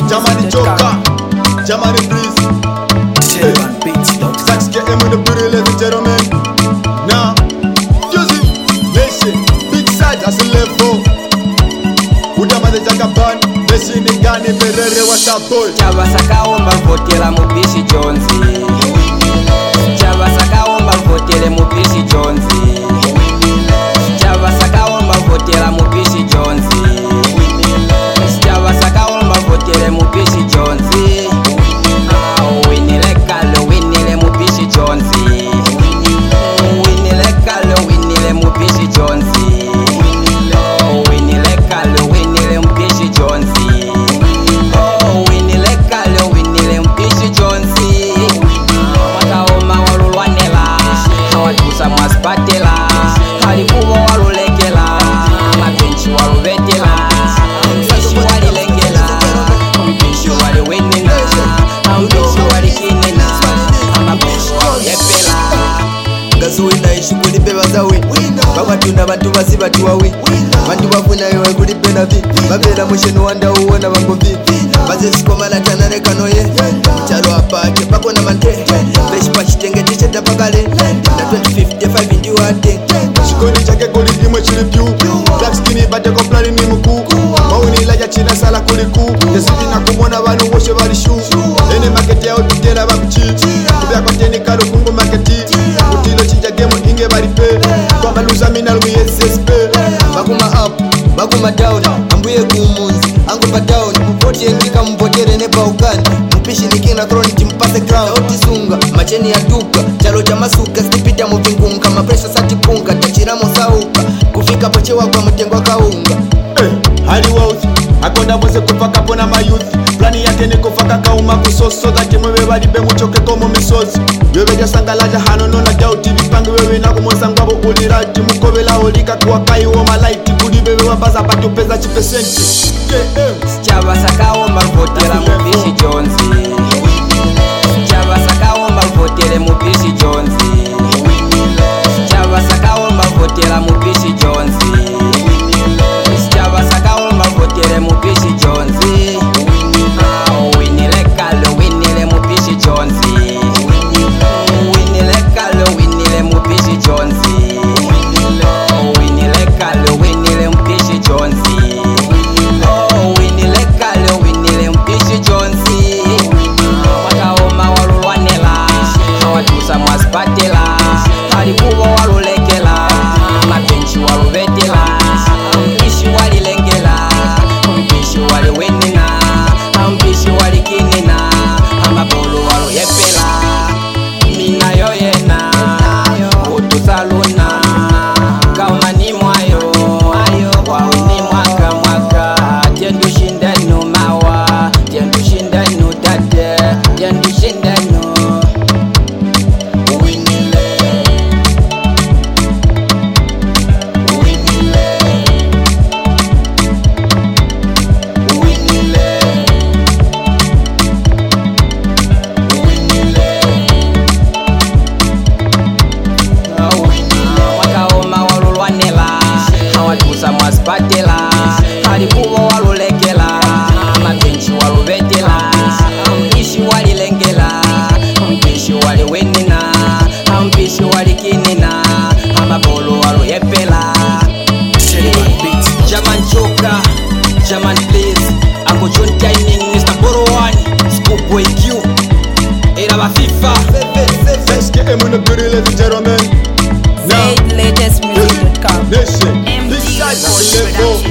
Jamani Joker, Jamani please. Sax KM in the beauty, ladies and gentlemen. Now, music, nation, big size as a level. Udama the Jagaban, nation the Gani Perere was a boy. Chabasakaomba votela mubishi Jonzi. Chabasakaomba votele mubishi Jonzi. Chabasakaomba votela mubishi Jonzi. Chabasakaomba votele mubishi Jonzi. Winile kalo winile mubishi Jonzi. Winile kalo winile mubishi Jonzi. Winile kalo winile mubishi Jonzi. Winile kalo winile mubishi Jonzi. Wakaoma walulwanela hawatusa mwaspatela halikuwa walulekela mabenchi walubetela mbishi walilengela mbishi waliwenena mbishi walikinena amabenchi waluyepela ngasuwina ishukuli bebazawe bakwatunda bantu basi batuwawe bantu bafunayo kulipena vi babera musheno wanda uwona bangovi bazesikomana tanare kanoye mchalo apake bakona mante beshi pachitengetishe tapakale na 2055 ndiwate Shikoni chake kuli imwe chilipyu Black skinny bate komplani ni muku Mauni la ya china sala kuliku Yesivi na kumona wanu woshe walishu Ene market ya ututela bakuchi Kubya kwa teni karo kungu marketi Utilo chija gemo inge baripe Kwa maluza mina lumi SSP bakuma up bakuma down ambuye kumunzi angupa down mupoti engika mpotere neba ugani mpishi nikina chronic mpase ground otisunga macheni ya duka chalo cha masuka stipita muvingunga mapresha satipunga tachiramo sauka kufika pochewa kwa mtengo wa kaunga Hali wealth akonda mwese kufaka pona mayouth Plani yake ni kufaka kauma kusoso Dhati mwewe walibe muchoke komo misozi Wewe jasangalaja hanono na jauti Vipangi wewe na kumonsa ngwabo ulirati Mukowe la olika kuwa kai uo malaiti Kuli wewe wabaza patu peza chipesenti Chabasakaomba votela mubishi Jonzi. Chabasakaomba votele mubishi Jonzi. Chabasakaomba votela mubishi Jonzi. Chabasakaomba votele mubishi Jonzi. Winile kalo winile mubishi Jonzi. Winile kalo winile mubishi Jonzi. Winile kalo winile mubishi Jonzi. Winile kalo winile mubishi Jonzi. Wakaoma walulwanela hawatusa mwaspatela halikuwa walulekela mabenchi walubetela mbishi walilengela mbishi waliwenena mbishi walikinena amabolo waluyepela mina yoyena utusaluna kaumani mwayo waweni mwaka mwaka tiendushindanu mawa tiendushindanu tate tiendushindanu wakaoma walulwanela hawatusa mwaspatela halikuwa walulekela mabenchi walubetela mbishi walilengela mbishi waliwenena mbishi walikinena amabolo waluyepela Jaman Joker, Jaman please Uncle John Timing, Mr. Borowan, Schoolboy Q Era ba FIFA Sax KM in the beauty, ladies and gentlemen. Now, latestmusic.com. nation, big size as a level.